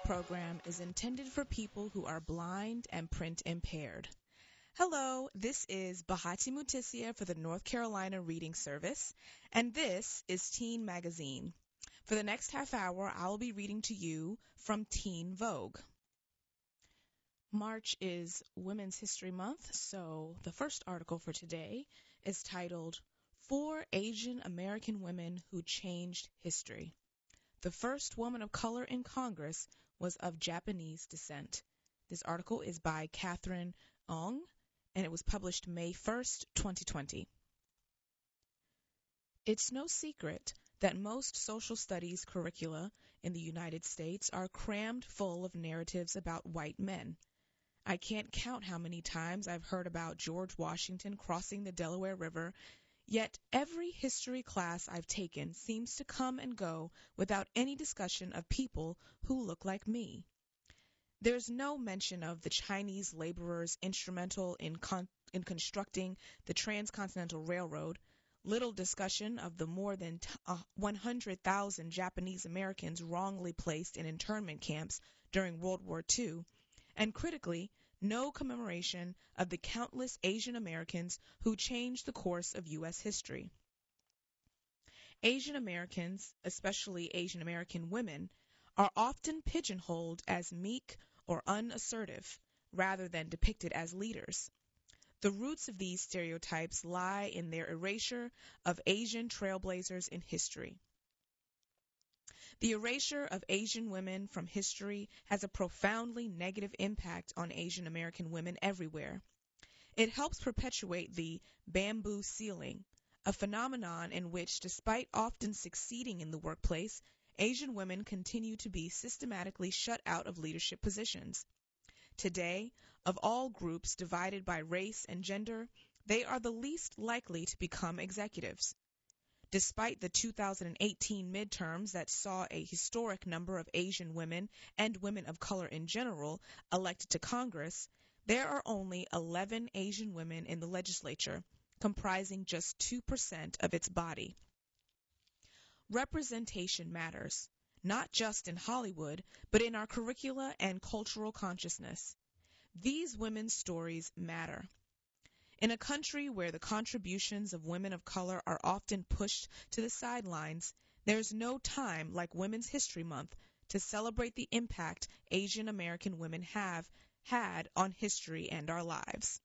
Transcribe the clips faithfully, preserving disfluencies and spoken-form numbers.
program is intended for people who are blind and print impaired. Hello, this is Bahati Mutisia for the North Carolina Reading Service, and this is Teen Magazine. For the next half hour, I will be reading to you from Teen Vogue. March is Women's History Month, so the first article for today is titled, Four Asian American Women Who Changed History. The first woman of color in Congress was of Japanese descent. This article is by Catherine Ong, and it was published May first, twenty twenty. It's no secret that most social studies curricula in the United States are crammed full of narratives about white men. I can't count how many times I've heard about George Washington crossing the Delaware River. Yet every history class I've taken seems to come and go without any discussion of people who look like me. There's no mention of the Chinese laborers instrumental in, con- in constructing the Transcontinental Railroad, little discussion of the more than t- uh, one hundred thousand Japanese Americans wrongly placed in internment camps during World War Two, and critically, no commemoration of the countless Asian Americans who changed the course of U S history. Asian Americans, especially Asian American women, are often pigeonholed as meek or unassertive, rather than depicted as leaders. The roots of these stereotypes lie in their erasure of Asian trailblazers in history. The erasure of Asian women from history has a profoundly negative impact on Asian American women everywhere. It helps perpetuate the bamboo ceiling, a phenomenon in which, despite often succeeding in the workplace, Asian women continue to be systematically shut out of leadership positions. Today, of all groups divided by race and gender, they are the least likely to become executives. Despite the two thousand eighteen midterms that saw a historic number of Asian women and women of color in general elected to Congress, there are only eleven Asian women in the legislature, comprising just two percent of its body. Representation matters, not just in Hollywood, but in our curricula and cultural consciousness. These women's stories matter. In a country where the contributions of women of color are often pushed to the sidelines, there's no time like Women's History Month to celebrate the impact Asian American women have had on history and our lives.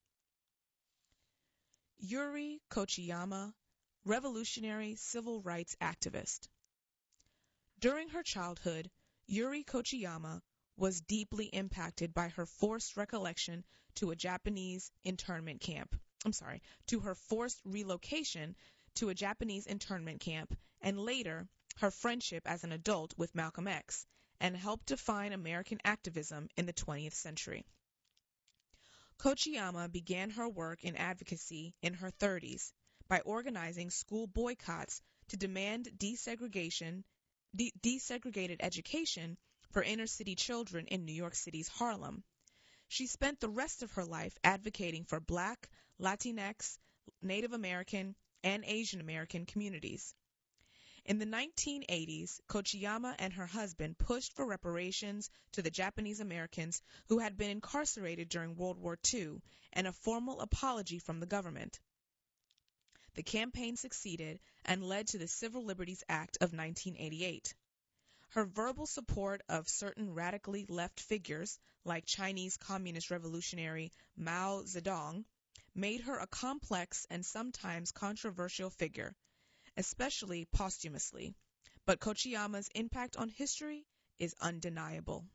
Yuri Kochiyama, revolutionary civil rights activist. During her childhood, Yuri Kochiyama was deeply impacted by her forced recollection to a Japanese internment camp. I'm sorry, to her forced relocation to a Japanese internment camp, and later her friendship as an adult with Malcolm X, and helped define American activism in the twentieth century. Kochiyama began her work in advocacy in her thirties by organizing school boycotts to demand desegregation, de- desegregated education for inner-city children in New York City's Harlem. She spent the rest of her life advocating for Black, Latinx, Native American, and Asian American communities. In the nineteen eighties, Kochiyama and her husband pushed for reparations to the Japanese Americans who had been incarcerated during World War Two and a formal apology from the government. The campaign succeeded and led to the Civil Liberties Act of nineteen eighty-eight. Her verbal support of certain radically left figures, like Chinese Communist revolutionary Mao Zedong, made her a complex and sometimes controversial figure, especially posthumously. But Kochiyama's impact on history is undeniable.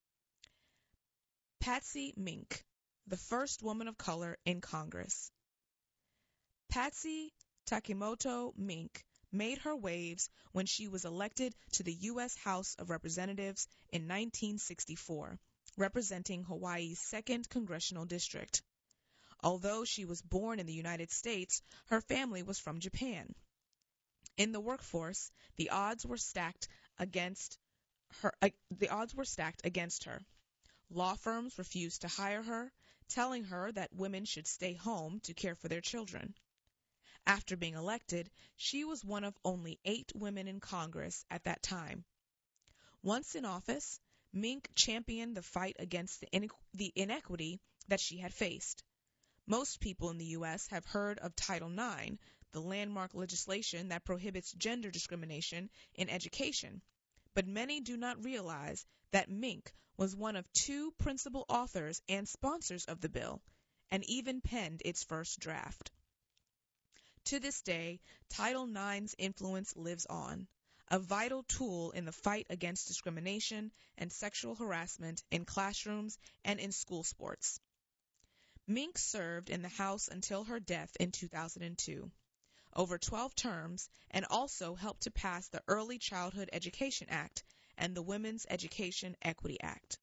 Patsy Mink, the first woman of color in Congress. Patsy Takemoto Mink made her waves when she was elected to the U S House of Representatives in nineteen sixty-four, representing Hawaii's second congressional district. Although she was born in the United States, her family was from Japan. In the workforce, the odds were stacked against her. Uh, the odds were stacked against her. Law firms refused to hire her, telling her that women should stay home to care for their children. After being elected, she was one of only eight women in Congress at that time. Once in office, Mink championed the fight against the, inequ- the inequity that she had faced. Most people in the U S have heard of Title nine, the landmark legislation that prohibits gender discrimination in education, but many do not realize that Mink was one of two principal authors and sponsors of the bill, and even penned its first draft. To this day, Title nine's influence lives on, a vital tool in the fight against discrimination and sexual harassment in classrooms and in school sports. Mink served in the House until her death in two thousand two, over twelve terms, and also helped to pass the Early Childhood Education Act and the Women's Education Equity Act.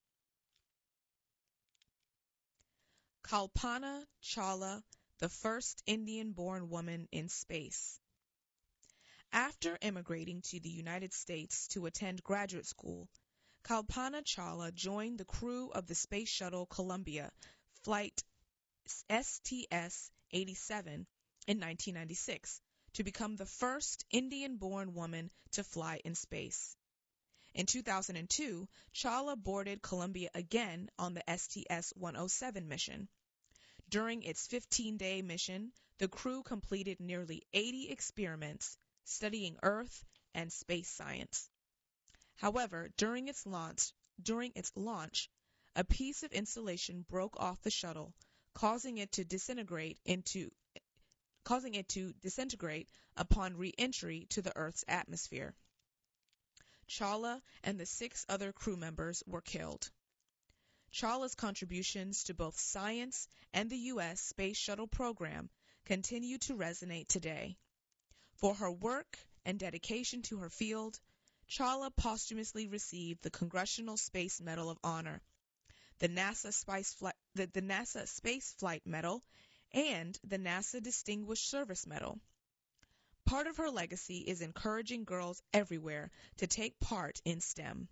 Kalpana Chawla, the first Indian-born woman in space. After immigrating to the United States to attend graduate school, Kalpana Chawla joined the crew of the Space Shuttle Columbia Flight S T S eighty-seven in nineteen ninety-six to become the first Indian-born woman to fly in space. In two thousand two, Chawla boarded Columbia again on the S T S one oh seven mission. During its fifteen-day mission, the crew completed nearly eighty experiments studying Earth and space science. However, during its launch, during its launch, a piece of insulation broke off the shuttle, causing it to disintegrate into causing it to disintegrate upon re-entry to the Earth's atmosphere. Chawla and the six other crew members were killed. Chawla's contributions to both science and the U S Space Shuttle program continue to resonate today. For her work and dedication to her field, Chawla posthumously received the Congressional Space Medal of Honor, the NASA Space Flight, the, the NASA Space Flight Medal, and the NASA Distinguished Service Medal. Part of her legacy is encouraging girls everywhere to take part in STEM.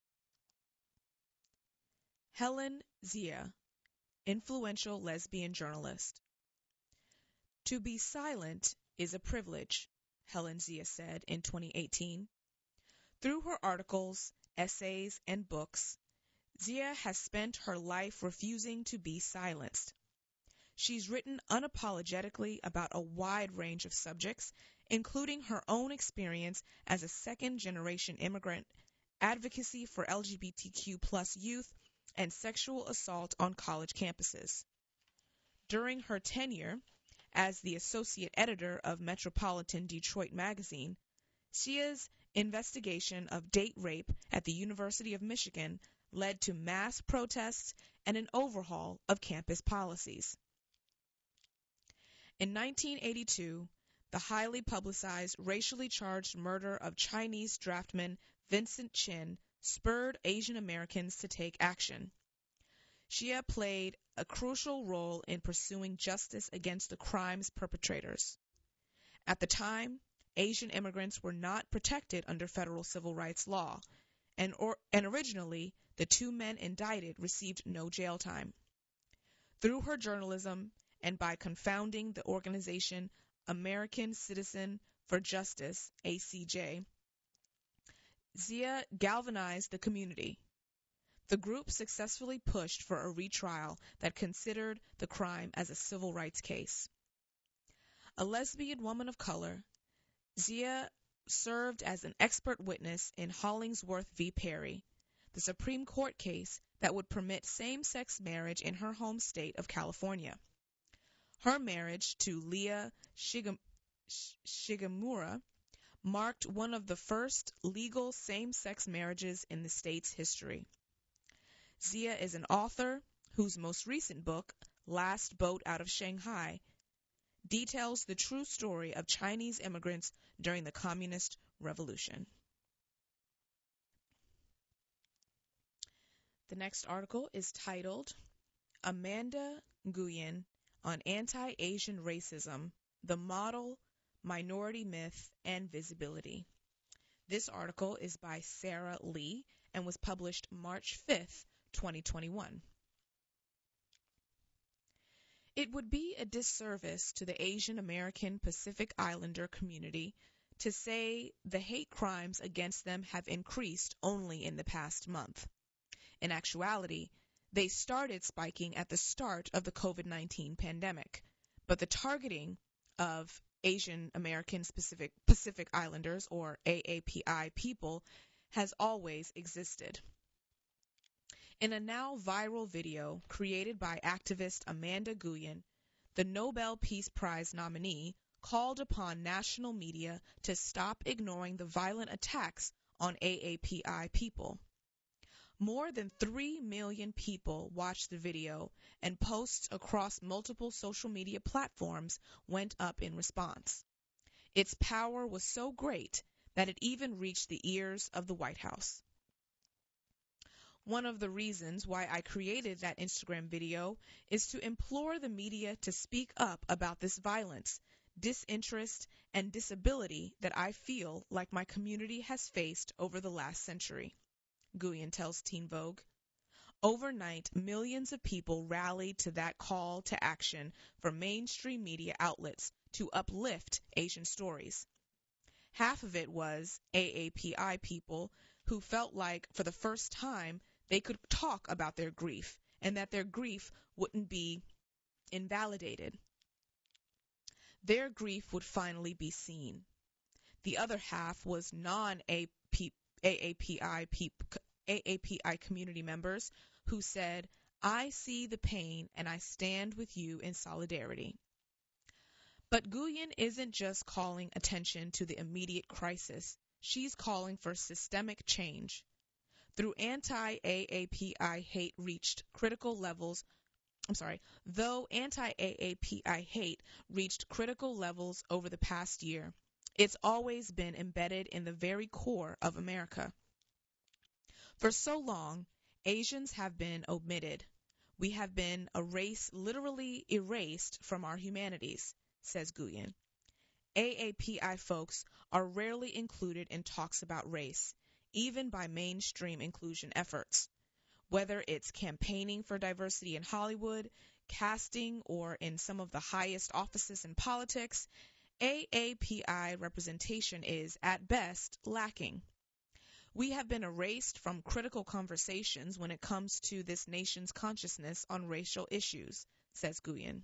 Helen Zia, influential lesbian journalist. To be silent is a privilege, Helen Zia said in twenty eighteen. Through her articles, essays, and books, Zia has spent her life refusing to be silenced. She's written unapologetically about a wide range of subjects, including her own experience as a second-generation immigrant, advocacy for L G B T Q plus youth, and sexual assault on college campuses. During her tenure as the associate editor of Metropolitan Detroit magazine, Zia's investigation of date rape at the University of Michigan led to mass protests and an overhaul of campus policies. In nineteen eighty-two, the highly publicized racially charged murder of Chinese draftman Vincent Chin spurred Asian Americans to take action. Zia played a crucial role in pursuing justice against the crime's perpetrators. At the time, Asian immigrants were not protected under federal civil rights law, and, or, and originally, the two men indicted received no jail time. Through her journalism and by confounding the organization American Citizen for Justice, A C J, Zia galvanized the community. The group successfully pushed for a retrial that considered the crime as a civil rights case. A lesbian woman of color, Zia served as an expert witness in Hollingsworth v. Perry, the Supreme Court case that would permit same-sex marriage in her home state of California. Her marriage to Leah Shigem- Shigemura marked one of the first legal same-sex marriages in the state's history. Zia is an author whose most recent book, Last Boat Out of Shanghai, details the true story of Chinese immigrants during the Communist Revolution. The next article is titled, Amanda Nguyen on Anti-Asian Racism, the Model, Minority Myth, and Visibility. This article is by Sarah Lee and was published March fifth, twenty twenty-one. It would be a disservice to the Asian American Pacific Islander community to say the hate crimes against them have increased only in the past month. In actuality, they started spiking at the start of the COVID nineteen pandemic, but the targeting of Asian American Pacific, Pacific Islanders, or A A P I people, has always existed. In a now viral video created by activist Amanda Nguyen, the Nobel Peace Prize nominee called upon national media to stop ignoring the violent attacks on A A P I people. More than three million people watched the video, and posts across multiple social media platforms went up in response. Its power was so great that it even reached the ears of the White House. One of the reasons why I created that Instagram video is to implore the media to speak up about this violence, disinterest, and disability that I feel like my community has faced over the last century, Nguyen tells Teen Vogue. Overnight, millions of people rallied to that call to action for mainstream media outlets to uplift Asian stories. Half of it was A A P I people who felt like, for the first time, they could talk about their grief and that their grief wouldn't be invalidated. Their grief would finally be seen. The other half was non-A A P I A A P I community members who said, "I see the pain and I stand with you in solidarity." But Nguyen isn't just calling attention to the immediate crisis. She's calling for systemic change. Through anti-A A P I hate reached critical levels, I'm sorry, though anti-A A P I hate reached critical levels over the past year, it's always been embedded in the very core of America. For so long, Asians have been omitted. We have been a race literally erased from our humanities, says Nguyen. A A P I folks are rarely included in talks about race, even by mainstream inclusion efforts. Whether it's campaigning for diversity in Hollywood, casting, or in some of the highest offices in politics, A A P I representation is, at best, lacking. We have been erased from critical conversations when it comes to this nation's consciousness on racial issues, says Nguyen.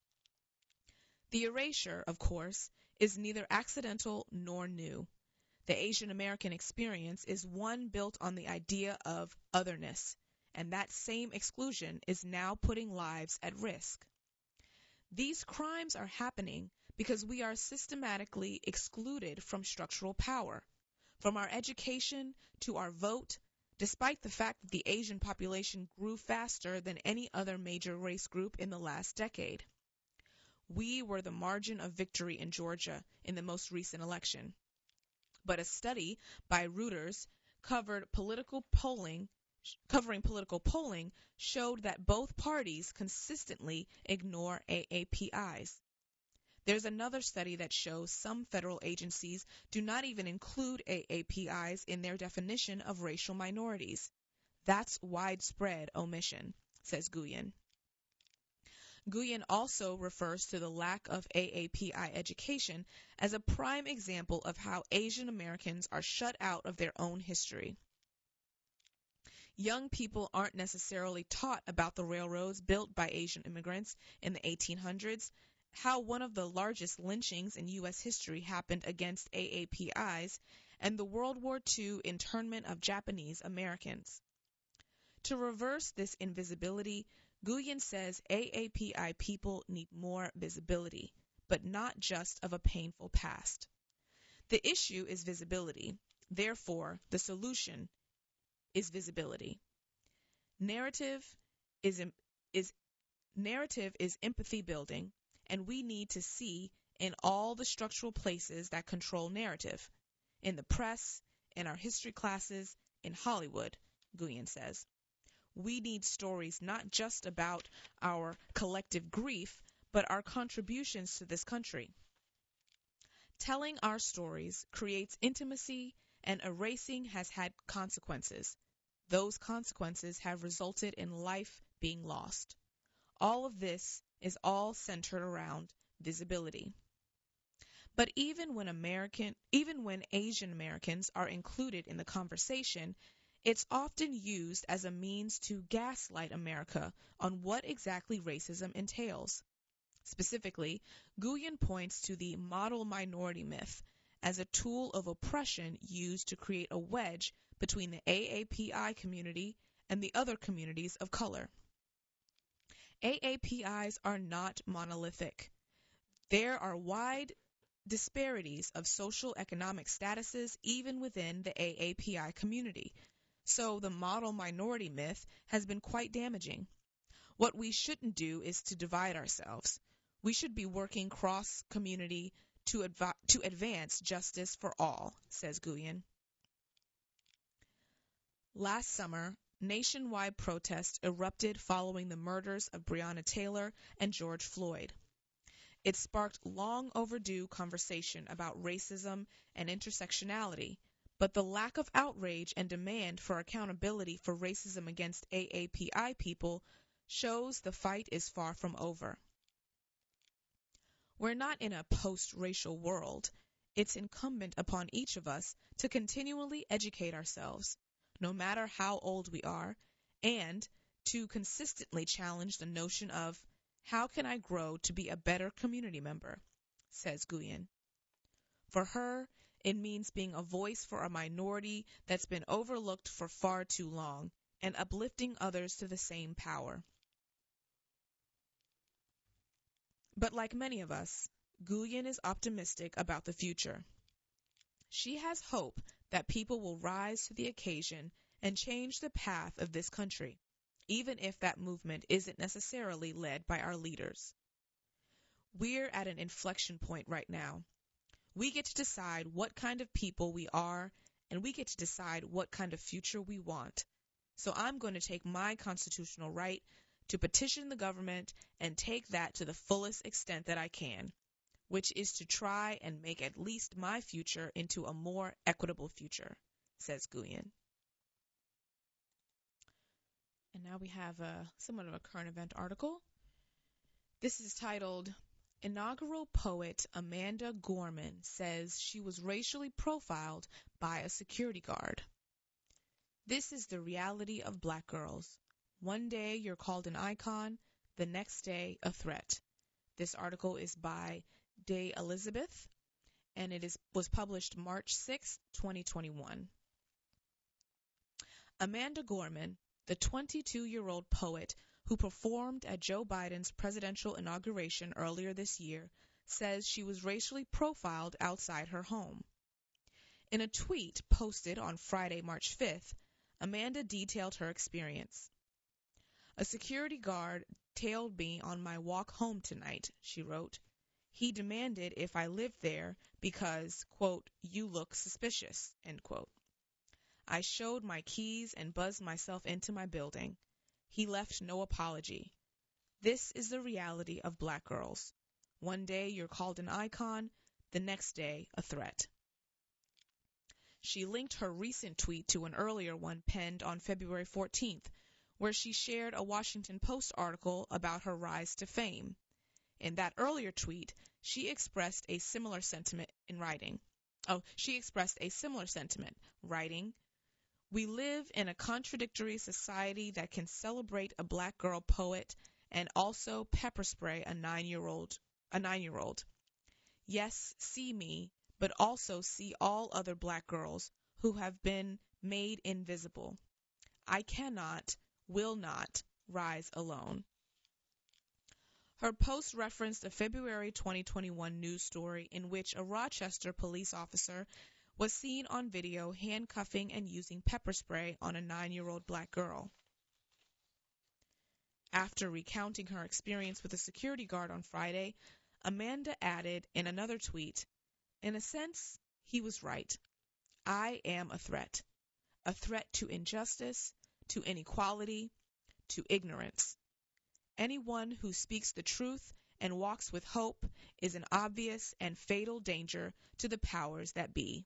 The erasure, of course, is neither accidental nor new. The Asian American experience is one built on the idea of otherness, and that same exclusion is now putting lives at risk. These crimes are happening because we are systematically excluded from structural power, from our education to our vote, despite the fact that the Asian population grew faster than any other major race group in the last decade. We were the margin of victory in Georgia in the most recent election. But a study by Reuters covered political polling, covering political polling showed that both parties consistently ignore A A P Is. There's another study that shows some federal agencies do not even include A A P Is in their definition of racial minorities. That's widespread omission, says Nguyen. Nguyen also refers to the lack of A A P I education as a prime example of how Asian Americans are shut out of their own history. Young people aren't necessarily taught about the railroads built by Asian immigrants in the eighteen hundreds, how one of the largest lynchings in U S history happened against A A P Is, and the World War Two internment of Japanese Americans. To reverse this invisibility, Nguyen says A A P I people need more visibility, but not just of a painful past. The issue is visibility. Therefore, the solution is visibility. Narrative is, is, narrative is empathy building, and we need to see in all the structural places that control narrative, in the press, in our history classes, in Hollywood, Nguyen says. We need stories not just about our collective grief, but our contributions to this country. Telling our stories creates intimacy, and erasing has had consequences. Those consequences have resulted in life being lost. All of this is all centered around visibility. But even when American, even when Asian Americans are included in the conversation, It's often used as a means to gaslight America on what exactly racism entails. Specifically, Guyon points to the model minority myth as a tool of oppression used to create a wedge between the A A P I community and the other communities of color. A A P Is are not monolithic. There are wide disparities of social economic statuses even within the A A P I community, so the model minority myth has been quite damaging. What we shouldn't do is to divide ourselves. We should be working cross-community to, adv- to advance justice for all, says Guyon. Last summer, nationwide protests erupted following the murders of Breonna Taylor and George Floyd. It sparked long overdue conversation about racism and intersectionality, but the lack of outrage and demand for accountability for racism against A A P I people shows the fight is far from over. We're not in a post-racial world. It's incumbent upon each of us to continually educate ourselves, no matter how old we are, and to consistently challenge the notion of, how can I grow to be a better community member, says Guyon. For her, it means being a voice for a minority that's been overlooked for far too long and uplifting others to the same power. But like many of us, Guyon is optimistic about the future. She has hope that people will rise to the occasion and change the path of this country, even if that movement isn't necessarily led by our leaders. We're at an inflection point right now. We get to decide what kind of people we are, and we get to decide what kind of future we want. So I'm going to take my constitutional right to petition the government and take that to the fullest extent that I can, which is to try and make at least my future into a more equitable future, says Guyon. And now we have a, somewhat of a current event article. This is titled, Inaugural Poet Amanda Gorman Says She Was Racially Profiled by a Security Guard. This is the reality of black girls. One day you're called an icon, the next day a threat. This article is by Day Elizabeth, and it is was published March sixth, twenty twenty-one. Amanda Gorman, the twenty-two-year-old poet who performed at Joe Biden's presidential inauguration earlier this year, says she was racially profiled outside her home. In a tweet posted on Friday, March fifth, Amanda detailed her experience. A security guard tailed me on my walk home tonight, she wrote. He demanded if I lived there because, quote, you look suspicious, end quote. I showed my keys and buzzed myself into my building. He left no apology. This is the reality of black girls. One day you're called an icon, the next day a threat. She linked her recent tweet to an earlier one penned on February fourteenth, where she shared a Washington Post article about her rise to fame. In that earlier tweet, she expressed a similar sentiment in writing. Oh, she expressed a similar sentiment, writing, we live in a contradictory society that can celebrate a black girl poet and also pepper spray a nine-year-old, a nine-year-old. Yes, see me, but also see all other black girls who have been made invisible. I cannot, will not, rise alone. Her post referenced a February twenty twenty-one news story in which a Rochester police officer was seen on video handcuffing and using pepper spray on a nine-year-old black girl. After recounting her experience with a security guard on Friday, Amanda added in another tweet, in a sense, he was right. I am a threat. A threat to injustice, to inequality, to ignorance. Anyone who speaks the truth and walks with hope is an obvious and fatal danger to the powers that be.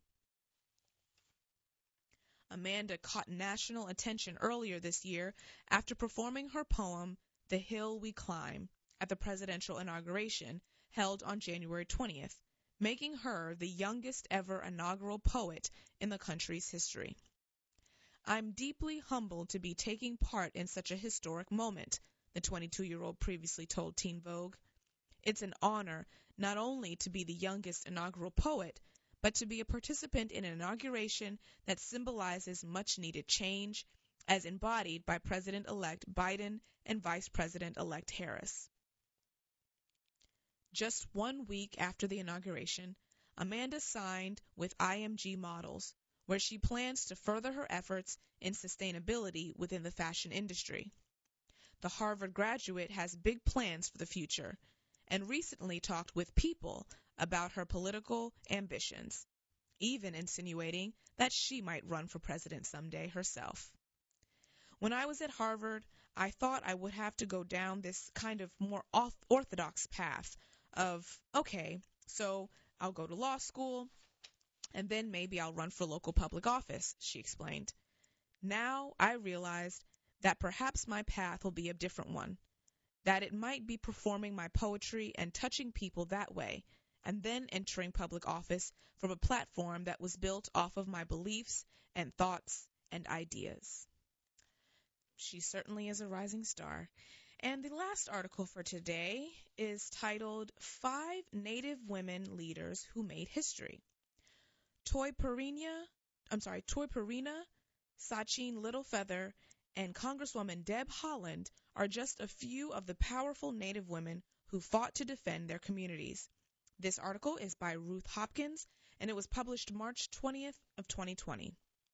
Amanda caught national attention earlier this year after performing her poem, The Hill We Climb, at the presidential inauguration held on January twentieth, making her the youngest ever inaugural poet in the country's history. I'm deeply humbled to be taking part in such a historic moment, the twenty-two-year-old previously told Teen Vogue. It's an honor not only to be the youngest inaugural poet, but to be a participant in an inauguration that symbolizes much-needed change, as embodied by President-elect Biden and Vice President-elect Harris. Just one week after the inauguration, Amanda signed with I M G Models, where she plans to further her efforts in sustainability within the fashion industry. The Harvard graduate has big plans for the future, and recently talked with People about her political ambitions, even insinuating that she might run for president someday herself. When I was at Harvard, I thought I would have to go down this kind of more orthodox path of, okay, so I'll go to law school, and then maybe I'll run for local public office, she explained. Now I realized that perhaps my path will be a different one, that it might be performing my poetry and touching people that way, and then entering public office from a platform that was built off of my beliefs and thoughts and ideas. She certainly is a rising star. And the last article for today is titled Five Native Women Leaders Who Made History. Toi Perina, I'm sorry, Toi Perina, Sachin Littlefeather, and Congresswoman Deb Haaland are just a few of the powerful Native women who fought to defend their communities. This article is by Ruth Hopkins, and it was published March twentieth of twenty twenty.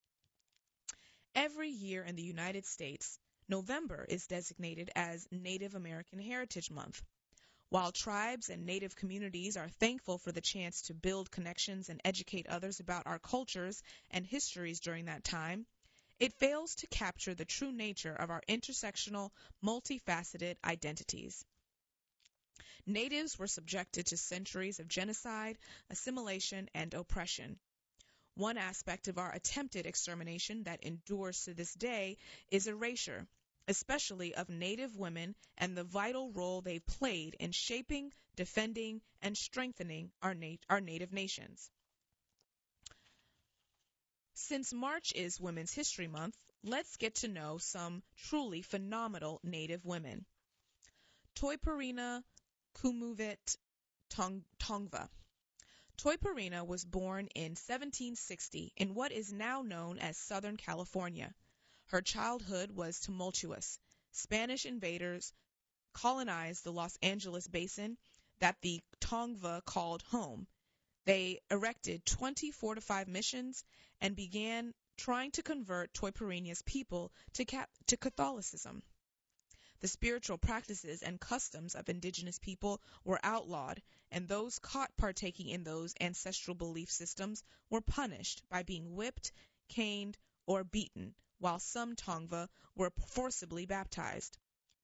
Every year in the United States, November is designated as Native American Heritage Month. While tribes and Native communities are thankful for the chance to build connections and educate others about our cultures and histories during that time, it fails to capture the true nature of our intersectional, multifaceted identities. Natives were subjected to centuries of genocide, assimilation, and oppression. One aspect of our attempted extermination that endures to this day is erasure, especially of Native women and the vital role they've played in shaping, defending, and strengthening our, nat- our Native nations. Since March is Women's History Month, let's get to know some truly phenomenal Native women. Toi Perina Kumuvit Tong- Tongva. Toi Perina was born in seventeen sixty in what is now known as Southern California. Her childhood was tumultuous. Spanish invaders colonized the Los Angeles basin that the Tongva called home. They erected twenty fortified missions and began trying to convert Toi Perina's people to, Ca- to Catholicism. The spiritual practices and customs of indigenous people were outlawed, and those caught partaking in those ancestral belief systems were punished by being whipped, caned, or beaten, while some Tongva were forcibly baptized.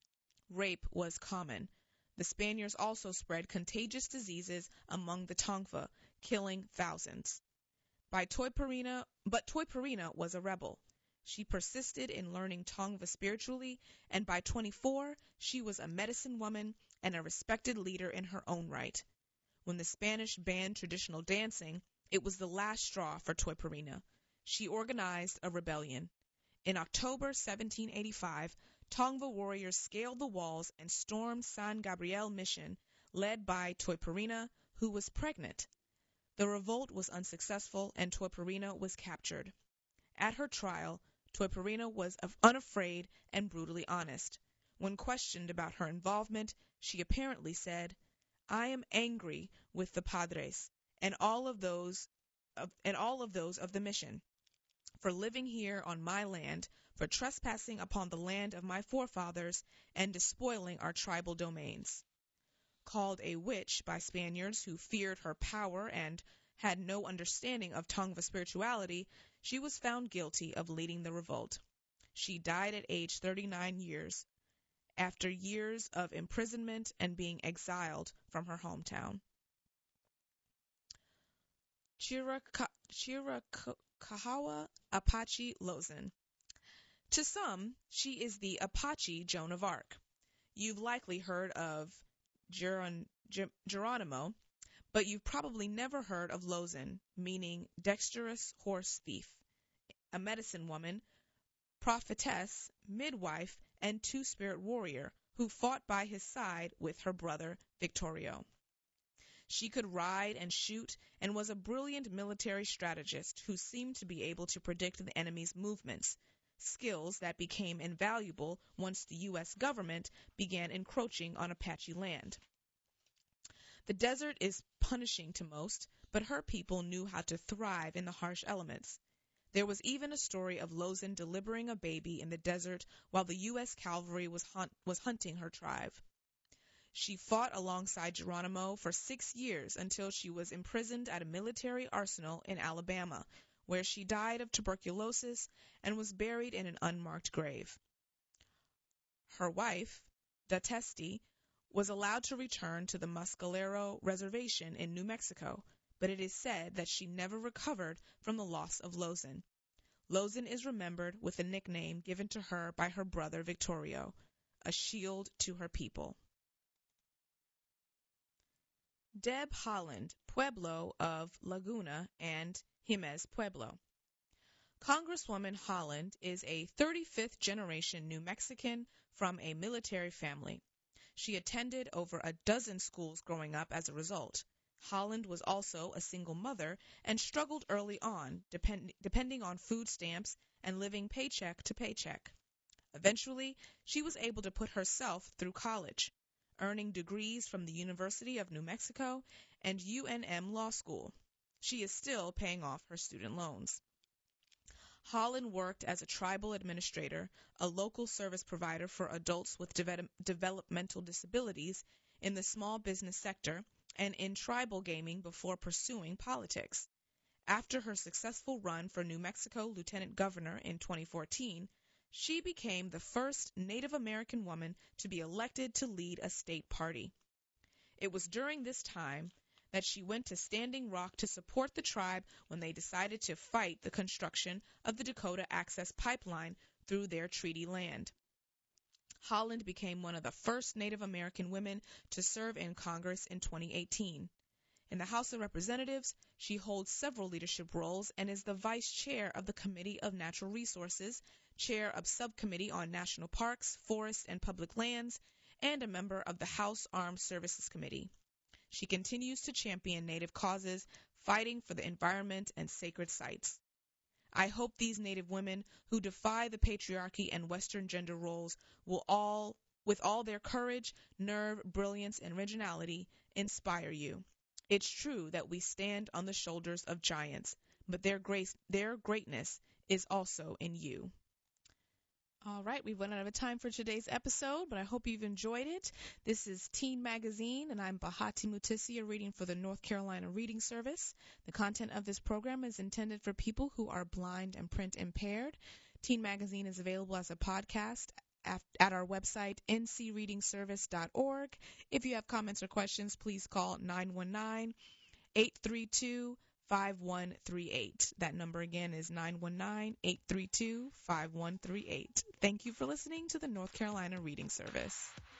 Rape was common. The Spaniards also spread contagious diseases among the Tongva, killing thousands. By Toi Perina, but Toi Perina was a rebel. She persisted in learning Tongva spiritually, and by twenty-four, she was a medicine woman and a respected leader in her own right. When the Spanish banned traditional dancing, it was the last straw for Toi Perina. She organized a rebellion. In October seventeen eighty-five, Tongva warriors scaled the walls and stormed San Gabriel Mission, led by Toi Perina, who was pregnant. The revolt was unsuccessful, and Toi Perina was captured. At her trial, Toi Perina was unafraid and brutally honest. When questioned about her involvement, she apparently said, "I am angry with the padres and all of those of, and all of those of the mission for living here on my land, for trespassing upon the land of my forefathers and despoiling our tribal domains." Called a witch by Spaniards who feared her power and had no understanding of Tongva spirituality, she was found guilty of leading the revolt. She died at age thirty-nine years, after years of imprisonment and being exiled from her hometown. Chiricahua Apache Lozin. To some, she is the Apache Joan of Arc. You've likely heard of Geron- Ger- Geronimo, but you've probably never heard of Lozin, meaning dexterous horse thief, a medicine woman prophetess, midwife, and two-spirit warrior who fought by his side with her brother Victorio. She could ride and shoot and was a brilliant military strategist who seemed to be able to predict the enemy's movements, skills that became invaluable once the U S government began encroaching on Apache land. The desert is punishing to most, but her people knew how to thrive in the harsh elements. There was even a story of Losyn delivering a baby in the desert while the U S cavalry was, hunt- was hunting her tribe. She fought alongside Geronimo for six years until she was imprisoned at a military arsenal in Alabama, where she died of tuberculosis and was buried in an unmarked grave. Her wife, Datesti, was allowed to return to the Mescalero Reservation in New Mexico, but it is said that she never recovered from the loss of Losyn. Losyn is remembered with a nickname given to her by her brother Victorio, a shield to her people. Deb Haaland, Pueblo of Laguna and Jemez Pueblo. Congresswoman Haaland is a thirty-fifth generation New Mexican from a military family. She attended over a dozen schools growing up as a result. Haaland was also a single mother and struggled early on, depend, depending on food stamps and living paycheck to paycheck. Eventually, she was able to put herself through college, earning degrees from the University of New Mexico and U N M Law School. She is still paying off her student loans. Haaland worked as a tribal administrator, a local service provider for adults with de- developmental disabilities in the small business sector, and in tribal gaming before pursuing politics. After her successful run for New Mexico lieutenant governor in twenty fourteen, she became the first Native American woman to be elected to lead a state party. It was during this time that she went to Standing Rock to support the tribe when they decided to fight the construction of the Dakota Access Pipeline through their treaty land. Haaland became one of the first Native American women to serve in Congress in twenty eighteen. In the House of Representatives, she holds several leadership roles and is the vice chair of the Committee of Natural Resources, chair of Subcommittee on National Parks, Forests, and Public Lands, and a member of the House Armed Services Committee. She continues to champion Native causes, fighting for the environment and sacred sites. I hope these Native women who defy the patriarchy and Western gender roles will all, with all their courage, nerve, brilliance, and originality, inspire you. It's true that we stand on the shoulders of giants, but their grace, their greatness is also in you. All right, we've run out of time for today's episode, but I hope you've enjoyed it. This is Teen Magazine, and I'm Bahati Mutisia reading for the North Carolina Reading Service. The content of this program is intended for people who are blind and print impaired. Teen Magazine is available as a podcast at our website, n c reading service dot org. If you have comments or questions, please call nine one nine, eight three two, five one three eight. That number again is nine one nine, eight three two, five one three eight. Thank you for listening to the North Carolina Reading Service.